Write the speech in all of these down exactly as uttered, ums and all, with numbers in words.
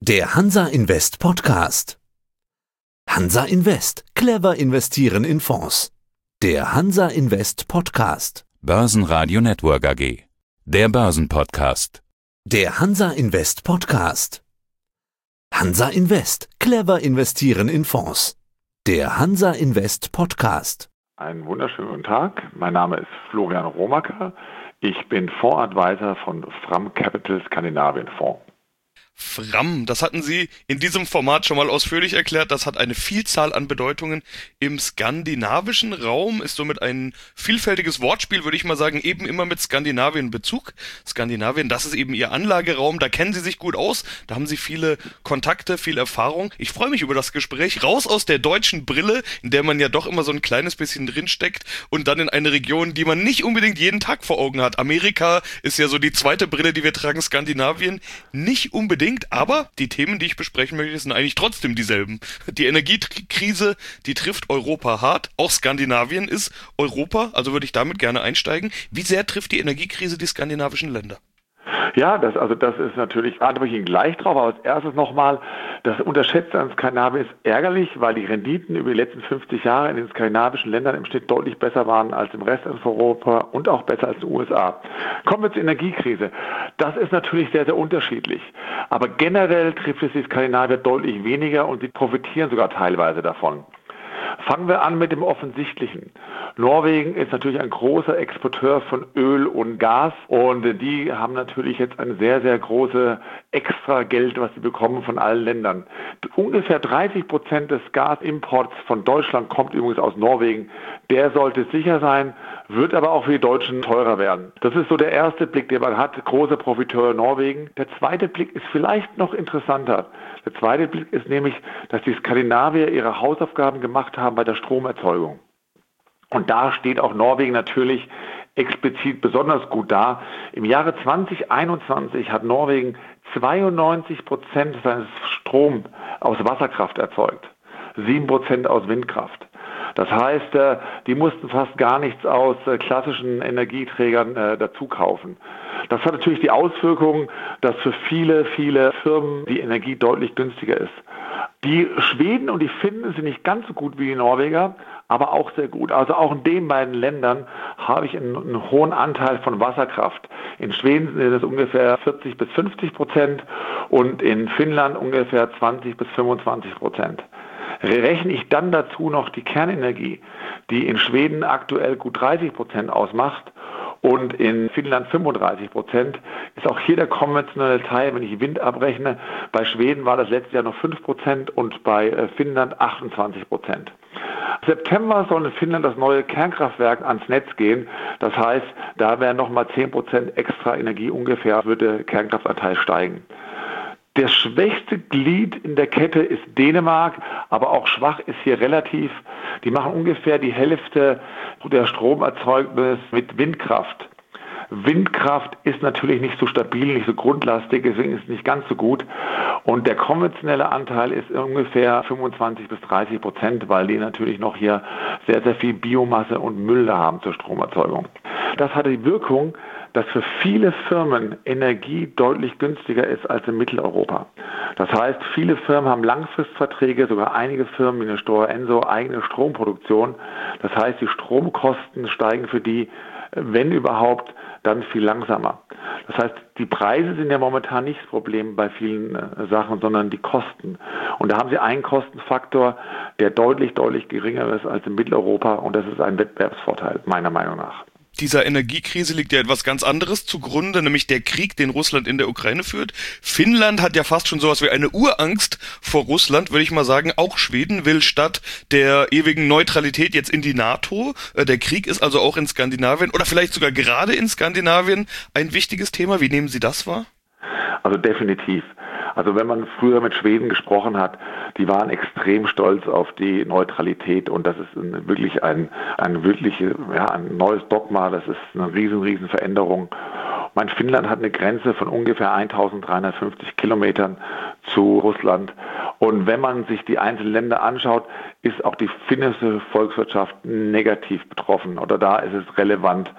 Der Hansa Invest Podcast. Hansa Invest. Clever investieren in Fonds. Der Hansa Invest Podcast. Börsenradio Network A G. Der Börsenpodcast. Der Hansa Invest Podcast. Hansa Invest. Clever investieren in Fonds. Der Hansa Invest Podcast. Einen wunderschönen guten Tag. Mein Name ist Florian Romacker. Ich bin Fondsadvisor von Fram Capital Skandinavien Fonds. Fram, das hatten Sie in diesem Format schon mal ausführlich erklärt. Das hat eine Vielzahl an Bedeutungen im skandinavischen Raum, ist somit ein vielfältiges Wortspiel, würde ich mal sagen, eben immer mit Skandinavien Bezug. Skandinavien, das ist eben Ihr Anlageraum, da kennen Sie sich gut aus, da haben Sie viele Kontakte, viel Erfahrung. Ich freue mich über das Gespräch, raus aus der deutschen Brille, in der man ja doch immer so ein kleines bisschen drinsteckt, und dann in eine Region, die man nicht unbedingt jeden Tag vor Augen hat. Amerika ist ja so die zweite Brille, die wir tragen, Skandinavien nicht unbedingt. Aber die Themen, die ich besprechen möchte, sind eigentlich trotzdem dieselben. Die Energiekrise, die trifft Europa hart. Auch Skandinavien ist Europa, also würde ich damit gerne einsteigen. Wie sehr trifft die Energiekrise die skandinavischen Länder? Ja, das, also das ist natürlich, antworte ich Ihnen gleich drauf, aber als erstes nochmal, das Unterschätzte an Skandinavien ist ärgerlich, weil die Renditen über die letzten fünfzig Jahre in den skandinavischen Ländern im Schnitt deutlich besser waren als im Rest von Europa und auch besser als in den U S A. Kommen wir zur Energiekrise. Das ist natürlich sehr, sehr unterschiedlich. Aber generell trifft es die Skandinavier deutlich weniger und sie profitieren sogar teilweise davon. Fangen wir an mit dem Offensichtlichen. Norwegen ist natürlich ein großer Exporteur von Öl und Gas und die haben natürlich jetzt ein sehr, sehr großes Extrageld, was sie bekommen von allen Ländern. Ungefähr dreißig Prozent des Gasimports von Deutschland kommt übrigens aus Norwegen. Der sollte sicher sein, wird aber auch für die Deutschen teurer werden. Das ist so der erste Blick, den man hat, große Profiteure Norwegen. Der zweite Blick ist vielleicht noch interessanter. Der zweite Blick ist nämlich, dass die Skandinavier ihre Hausaufgaben gemacht haben bei der Stromerzeugung. Und da steht auch Norwegen natürlich explizit besonders gut da. Im Jahre zwanzig einundzwanzig hat Norwegen zweiundneunzig Prozent seines Stroms aus Wasserkraft erzeugt, sieben Prozent aus Windkraft. Das heißt, die mussten fast gar nichts aus klassischen Energieträgern dazu kaufen. Das hat natürlich die Auswirkung, dass für viele, viele Firmen die Energie deutlich günstiger ist. Die Schweden und die Finnen sind nicht ganz so gut wie die Norweger, aber auch sehr gut. Also auch in den beiden Ländern habe ich einen, einen hohen Anteil von Wasserkraft. In Schweden sind es ungefähr vierzig bis fünfzig Prozent und in Finnland ungefähr zwanzig bis fünfundzwanzig Prozent. Rechne ich dann dazu noch die Kernenergie, die in Schweden aktuell gut dreißig Prozent ausmacht und in Finnland fünfunddreißig Prozent, ist auch hier der konventionelle Teil, wenn ich Wind abrechne. Bei Schweden war das letztes Jahr noch fünf Prozent und bei Finnland achtundzwanzig Prozent. Im September soll in Finnland das neue Kernkraftwerk ans Netz gehen. Das heißt, da wären nochmal zehn Prozent extra Energie ungefähr, würde der Kernkraftanteil steigen. Das schwächste Glied in der Kette ist Dänemark, aber auch schwach ist hier relativ. Die machen ungefähr die Hälfte der Stromerzeugnis mit Windkraft. Windkraft ist natürlich nicht so stabil, nicht so grundlastig, deswegen ist es nicht ganz so gut. Und der konventionelle Anteil ist ungefähr fünfundzwanzig bis dreißig Prozent, weil die natürlich noch hier sehr, sehr viel Biomasse und Müll da haben zur Stromerzeugung. Das hatte die Wirkung, dass für viele Firmen Energie deutlich günstiger ist als in Mitteleuropa. Das heißt, viele Firmen haben Langfristverträge, sogar einige Firmen wie eine Stora Enso eigene Stromproduktion. Das heißt, die Stromkosten steigen für die, wenn überhaupt, dann viel langsamer. Das heißt, die Preise sind ja momentan nicht das Problem bei vielen äh, Sachen, sondern die Kosten. Und da haben sie einen Kostenfaktor, der deutlich, deutlich geringer ist als in Mitteleuropa, und das ist ein Wettbewerbsvorteil, meiner Meinung nach. Dieser Energiekrise liegt ja etwas ganz anderes zugrunde, nämlich der Krieg, den Russland in der Ukraine führt. Finnland hat ja fast schon sowas wie eine Urangst vor Russland, würde ich mal sagen. Auch Schweden will statt der ewigen Neutralität jetzt in die NATO. Der Krieg ist also auch in Skandinavien oder vielleicht sogar gerade in Skandinavien ein wichtiges Thema. Wie nehmen Sie das wahr? Also definitiv. Also wenn man früher mit Schweden gesprochen hat, die waren extrem stolz auf die Neutralität, und das ist ein, wirklich ein, ein wirklich, ja, ein neues Dogma, das ist eine riesen, riesen Veränderung. Mein Finnland hat eine Grenze von ungefähr eintausenddreihundertfünfzig Kilometern zu Russland. Und wenn man sich die einzelnen Länder anschaut, ist auch die finnische Volkswirtschaft negativ betroffen, oder da ist es relevant.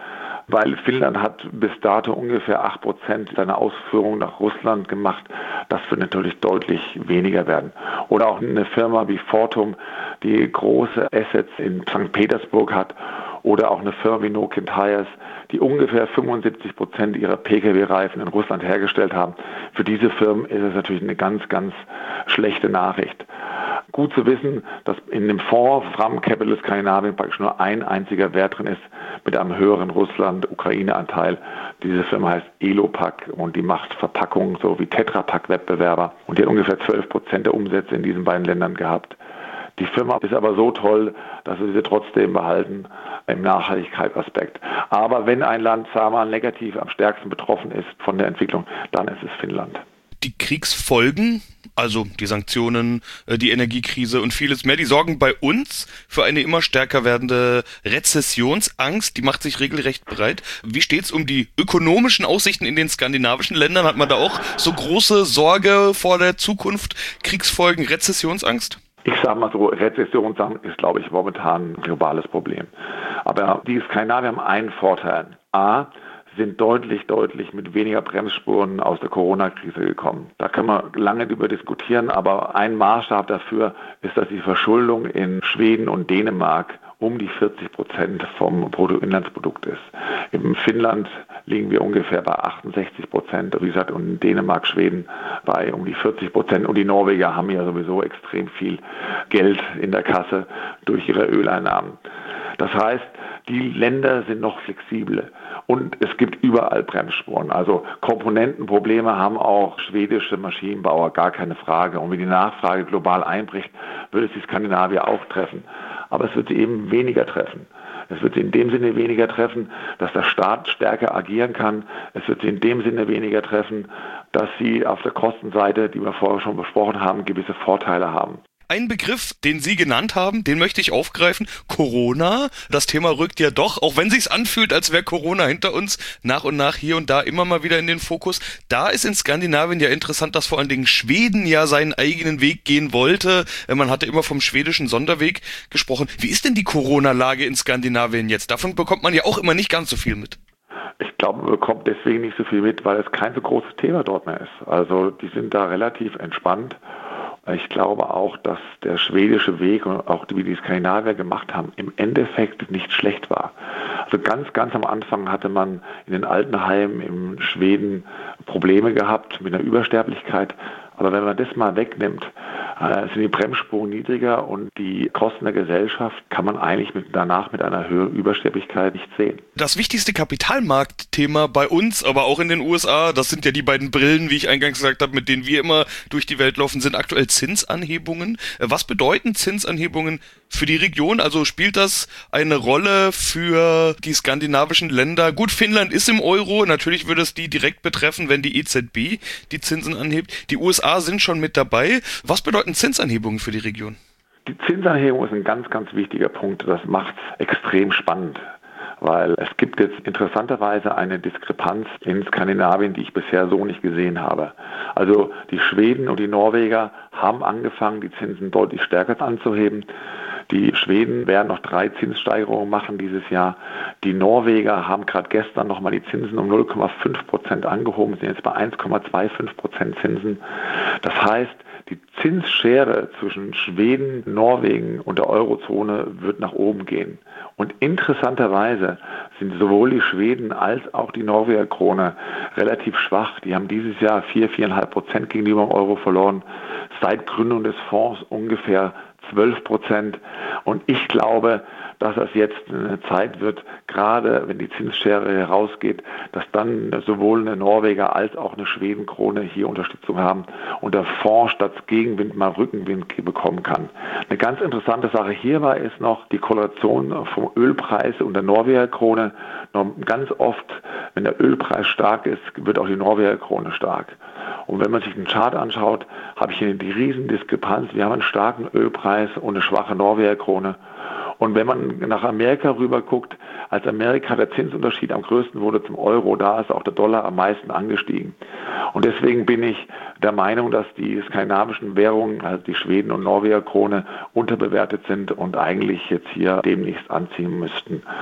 weil Finnland hat bis dato ungefähr acht Prozent seiner Ausführungen nach Russland gemacht. Das wird natürlich deutlich weniger werden. Oder auch eine Firma wie Fortum, die große Assets in Sankt Petersburg hat, oder auch eine Firma wie Nokian Tyres, die ungefähr fünfundsiebzig Prozent ihrer Pkw-Reifen in Russland hergestellt haben. Für diese Firmen ist es natürlich eine ganz, ganz schlechte Nachricht. Gut zu wissen, dass in dem Fonds Fram Capital Skandinavien praktisch nur ein einziger Wert drin ist mit einem höheren Russland-Ukraine-Anteil. Diese Firma heißt Elopak und die macht Verpackungen so wie Tetra Pak-Wettbewerber und die hat ungefähr zwölf Prozent der Umsätze in diesen beiden Ländern gehabt. Die Firma ist aber so toll, dass wir sie trotzdem behalten im Nachhaltigkeitsaspekt. Aber wenn ein Land, sagen wir mal, negativ am stärksten betroffen ist von der Entwicklung, dann ist es Finnland. Die Kriegsfolgen, also die Sanktionen, die Energiekrise und vieles mehr, die sorgen bei uns für eine immer stärker werdende Rezessionsangst. Die macht sich regelrecht breit. Wie steht's um die ökonomischen Aussichten in den skandinavischen Ländern? Hat man da auch so große Sorge vor der Zukunft? Kriegsfolgen, Rezessionsangst? Ich sage mal so, Rezessionsangst ist, glaube ich, momentan ein globales Problem. Aber die Skandinavier haben einen Vorteil. A, sind deutlich, deutlich mit weniger Bremsspuren aus der Corona-Krise gekommen. Da können wir lange darüber diskutieren, aber ein Maßstab dafür ist, dass die Verschuldung in Schweden und Dänemark um die vierzig Prozent vom Bruttoinlandsprodukt ist. In Finnland liegen wir ungefähr bei achtundsechzig Prozent, wie gesagt, und in Dänemark, Schweden bei um die vierzig Prozent. Und die Norweger haben ja sowieso extrem viel Geld in der Kasse durch ihre Öleinnahmen. Das heißt, die Länder sind noch flexibel und es gibt überall Bremsspuren. Also Komponentenprobleme haben auch schwedische Maschinenbauer, gar keine Frage. Und wenn die Nachfrage global einbricht, würde es die Skandinavier auch treffen. Aber es wird sie eben weniger treffen. Es wird sie in dem Sinne weniger treffen, dass der Staat stärker agieren kann. Es wird sie in dem Sinne weniger treffen, dass sie auf der Kostenseite, die wir vorher schon besprochen haben, gewisse Vorteile haben. Ein Begriff, den Sie genannt haben, den möchte ich aufgreifen. Corona. Das Thema rückt ja doch, auch wenn sich's anfühlt, als wäre Corona hinter uns, nach und nach hier und da immer mal wieder in den Fokus. Da ist in Skandinavien ja interessant, dass vor allen Dingen Schweden ja seinen eigenen Weg gehen wollte. Man hatte immer vom schwedischen Sonderweg gesprochen. Wie ist denn die Corona-Lage in Skandinavien jetzt? Davon bekommt man ja auch immer nicht ganz so viel mit. Ich glaube, man bekommt deswegen nicht so viel mit, weil es kein so großes Thema dort mehr ist. Also die sind da relativ entspannt. Ich glaube auch, dass der schwedische Weg und auch wie die Skandinavier gemacht haben, im Endeffekt nicht schlecht war. Also ganz, ganz am Anfang hatte man in den Altenheimen in Schweden Probleme gehabt mit einer Übersterblichkeit. Aber wenn man das mal wegnimmt, äh, sind die Bremsspuren niedriger und die Kosten der Gesellschaft kann man eigentlich mit, danach mit einer höheren Übersterblichkeit nicht sehen. Das wichtigste Kapitalmarktthema bei uns, aber auch in den U S A, das sind ja die beiden Brillen, wie ich eingangs gesagt habe, mit denen wir immer durch die Welt laufen, sind aktuell Zinsanhebungen. Was bedeuten Zinsanhebungen für die Region? Also spielt das eine Rolle für die skandinavischen Länder? Gut, Finnland ist im Euro, natürlich würde es die direkt betreffen, wenn die E Z B die Zinsen anhebt. Die U S A sind schon mit dabei. Was bedeuten Zinsanhebungen für die Region? Die Zinsanhebung ist ein ganz, ganz wichtiger Punkt. Das macht es extrem spannend, weil es gibt jetzt interessanterweise eine Diskrepanz in Skandinavien, die ich bisher so nicht gesehen habe. Also die Schweden und die Norweger haben angefangen, die Zinsen deutlich stärker anzuheben. Die Schweden werden noch drei Zinssteigerungen machen dieses Jahr. Die Norweger haben gerade gestern nochmal die Zinsen um null Komma fünf Prozent angehoben, sind jetzt bei eins Komma fünfundzwanzig Prozent Zinsen. Das heißt, die Zinsschere zwischen Schweden, Norwegen und der Eurozone wird nach oben gehen. Und interessanterweise sind sowohl die Schweden als auch die Norweger Krone relativ schwach. Die haben dieses Jahr vier, viereinhalb Prozent gegenüber dem Euro verloren. Seit Gründung des Fonds ungefähr zwölf Prozent. Und ich glaube, dass das jetzt eine Zeit wird, gerade wenn die Zinsschere herausgeht, dass dann sowohl eine Norweger als auch eine Schwedenkrone hier Unterstützung haben und der Fonds statt Gegenwind mal Rückenwind bekommen kann. Eine ganz interessante Sache hierbei ist noch die Korrelation vom Ölpreis und der Norweger Krone. Ganz oft, wenn der Ölpreis stark ist, wird auch die Norweger Krone stark. Und wenn man sich den Chart anschaut, habe ich hier die Riesendiskrepanz. Wir haben einen starken Ölpreis und eine schwache Norweger Krone. Und wenn man nach Amerika rüber guckt, als Amerika der Zinsunterschied am größten wurde zum Euro, da ist auch der Dollar am meisten angestiegen. Und deswegen bin ich der Meinung, dass die skandinavischen Währungen, also die Schweden- und Norweger Krone, unterbewertet sind und eigentlich jetzt hier demnächst anziehen müssten.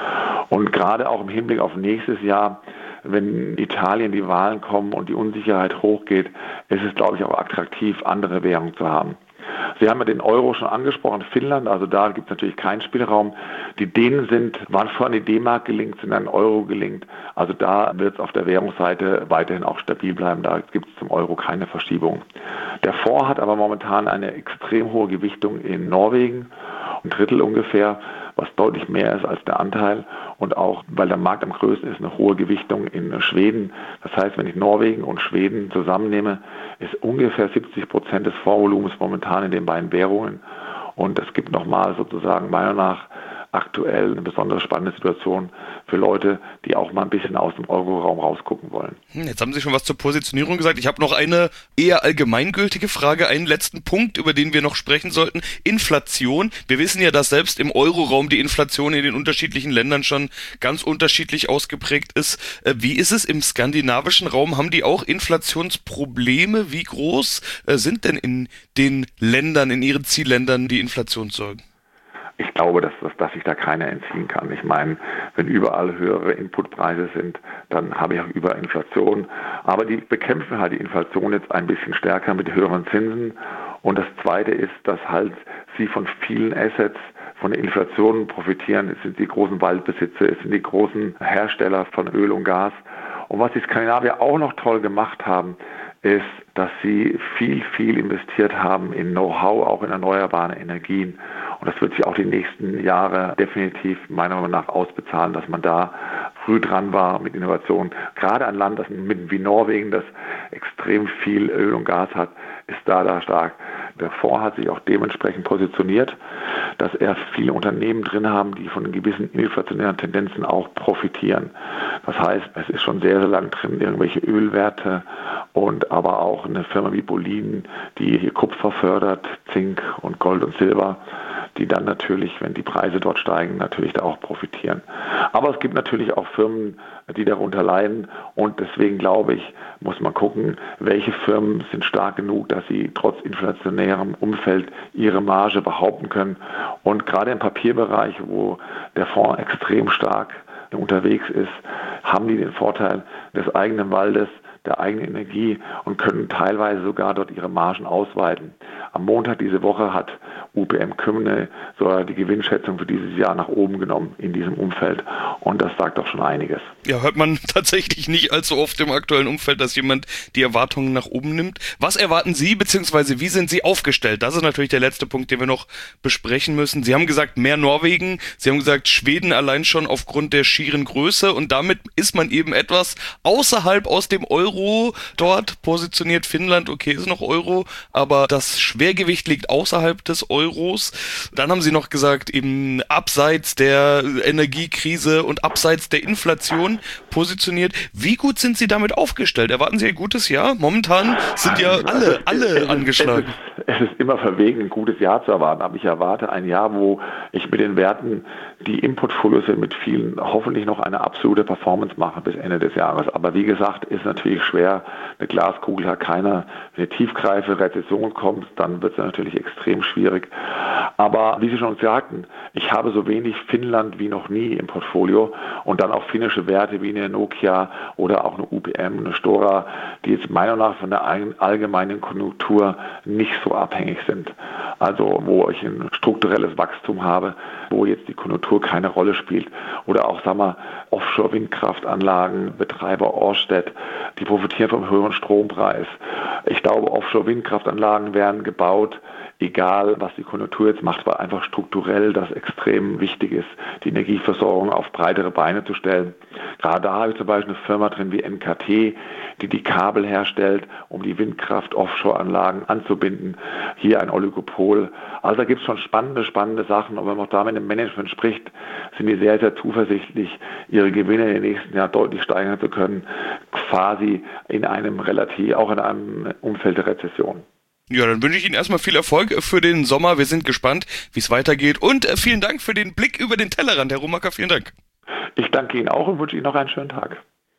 Und gerade auch im Hinblick auf nächstes Jahr, wenn Italien die Wahlen kommen und die Unsicherheit hochgeht, ist es, glaube ich, auch attraktiv, andere Währungen zu haben. Sie haben ja den Euro schon angesprochen, Finnland, also da gibt es natürlich keinen Spielraum. Die Dänen sind, waren vorhin die D-Mark gelingt, sind an den Euro gelingt. Also da wird es auf der Währungsseite weiterhin auch stabil bleiben, da gibt es zum Euro keine Verschiebung. Der Fonds hat aber momentan eine extrem hohe Gewichtung in Norwegen, ein Drittel ungefähr, was deutlich mehr ist als der Anteil und auch, weil der Markt am größten ist, eine hohe Gewichtung in Schweden. Das heißt, wenn ich Norwegen und Schweden zusammennehme, ist ungefähr siebzig Prozent des Fondsvolumens momentan in den beiden Währungen und es gibt nochmal sozusagen meiner Meinung nach aktuell eine besonders spannende Situation für Leute, die auch mal ein bisschen aus dem Euroraum rausgucken wollen. Jetzt haben Sie schon was zur Positionierung gesagt. Ich habe noch eine eher allgemeingültige Frage, einen letzten Punkt, über den wir noch sprechen sollten. Inflation. Wir wissen ja, dass selbst im Euroraum die Inflation in den unterschiedlichen Ländern schon ganz unterschiedlich ausgeprägt ist. Wie ist es im skandinavischen Raum? Haben die auch Inflationsprobleme? Wie groß sind denn in den Ländern, in ihren Zielländern die Inflationssorgen? Ich glaube, dass, dass, dass sich da keiner entziehen kann. Ich meine, wenn überall höhere Inputpreise sind, dann habe ich auch Überinflation. Aber die bekämpfen halt die Inflation jetzt ein bisschen stärker mit höheren Zinsen. Und das Zweite ist, dass halt sie von vielen Assets von der Inflation profitieren. Es sind die großen Waldbesitzer, es sind die großen Hersteller von Öl und Gas. Und was die Skandinavier auch noch toll gemacht haben, ist, dass sie viel, viel investiert haben in Know-how, auch in erneuerbare Energien. Und das wird sich auch die nächsten Jahre definitiv meiner Meinung nach ausbezahlen, dass man da früh dran war mit Innovation. Gerade ein Land das mit, wie Norwegen, das extrem viel Öl und Gas hat, ist da da stark. Der Fonds hat sich auch dementsprechend positioniert, dass er viele Unternehmen drin haben, die von gewissen inflationären Tendenzen auch profitieren. Das heißt, es ist schon sehr, sehr lang drin, irgendwelche Ölwerte und aber auch eine Firma wie Boliden, die hier Kupfer fördert, Zink und Gold und Silber, die dann natürlich, wenn die Preise dort steigen, natürlich da auch profitieren. Aber es gibt natürlich auch Firmen, die darunter leiden und deswegen glaube ich, muss man gucken, welche Firmen sind stark genug, dass sie trotz inflationärem Umfeld ihre Marge behaupten können. Und gerade im Papierbereich, wo der Fonds extrem stark unterwegs ist, haben die den Vorteil des eigenen Waldes, der eigenen Energie und können teilweise sogar dort ihre Margen ausweiten. Am Montag diese Woche hat U P M Kymne sogar die Gewinnschätzung für dieses Jahr nach oben genommen in diesem Umfeld und das sagt doch schon einiges. Ja, hört man tatsächlich nicht allzu oft im aktuellen Umfeld, dass jemand die Erwartungen nach oben nimmt. Was erwarten Sie, beziehungsweise wie sind Sie aufgestellt? Das ist natürlich der letzte Punkt, den wir noch besprechen müssen. Sie haben gesagt, mehr Norwegen, Sie haben gesagt, Schweden allein schon aufgrund der schieren Größe und damit ist man eben etwas außerhalb aus dem Euro dort positioniert. Finnland, okay, ist noch Euro, aber das Schwergewicht liegt außerhalb des Euros. Dann haben Sie noch gesagt, eben abseits der Energiekrise und abseits der Inflation positioniert. Wie gut sind Sie damit aufgestellt? Erwarten Sie ein gutes Jahr? Momentan sind ja alle, alle angeschlagen. Es ist immer verwegen, ein gutes Jahr zu erwarten, aber ich erwarte ein Jahr, wo ich mit den Werten, die im Portfolio sind, mit vielen hoffentlich noch eine absolute Performance mache bis Ende des Jahres. Aber wie gesagt, ist natürlich schwer. Eine Glaskugel hat keiner. Wenn eine tiefgreifende Rezession kommt, dann wird es natürlich extrem schwierig. Aber wie Sie schon sagten, ich habe so wenig Finnland wie noch nie im Portfolio und dann auch finnische Werte wie eine Nokia oder auch eine U P M, eine Stora, die jetzt meiner Meinung nach von der allgemeinen Konjunktur nicht so abhängig sind. Also wo ich ein strukturelles Wachstum habe, wo jetzt die Konjunktur keine Rolle spielt. Oder auch, sagen wir, Offshore-Windkraftanlagen, Betreiber Ørsted, die profitieren vom höheren Strompreis. Ich glaube, Offshore-Windkraftanlagen werden gebaut, egal was die Konjunktur jetzt macht, weil einfach strukturell das extrem wichtig ist, die Energieversorgung auf breitere Beine zu stellen. Gerade da habe ich zum Beispiel eine Firma drin wie N K T, die die Kabel herstellt, um die Windkraft-Offshore-Anlagen anzubinden. Hier ein Oligopol. Also da gibt es schon spannende, spannende Sachen. Und wenn man auch da mit dem Management spricht, sind die sehr, sehr zuversichtlich, ihre Gewinne in den nächsten Jahren deutlich steigern zu können, quasi in einem relativ, auch in einem Umfeld der Rezession. Ja, dann wünsche ich Ihnen erstmal viel Erfolg für den Sommer. Wir sind gespannt, wie es weitergeht. Und äh, vielen Dank für den Blick über den Tellerrand, Herr Romacker. Vielen Dank. Ich danke Ihnen auch und wünsche Ihnen noch einen schönen Tag.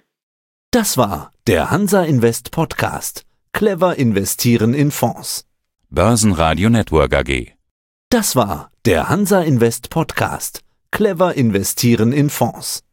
Das war der Hansa Invest Podcast. Clever investieren in Fonds. Börsenradio Network A G. Das war der Hansa Invest Podcast. Clever investieren in Fonds.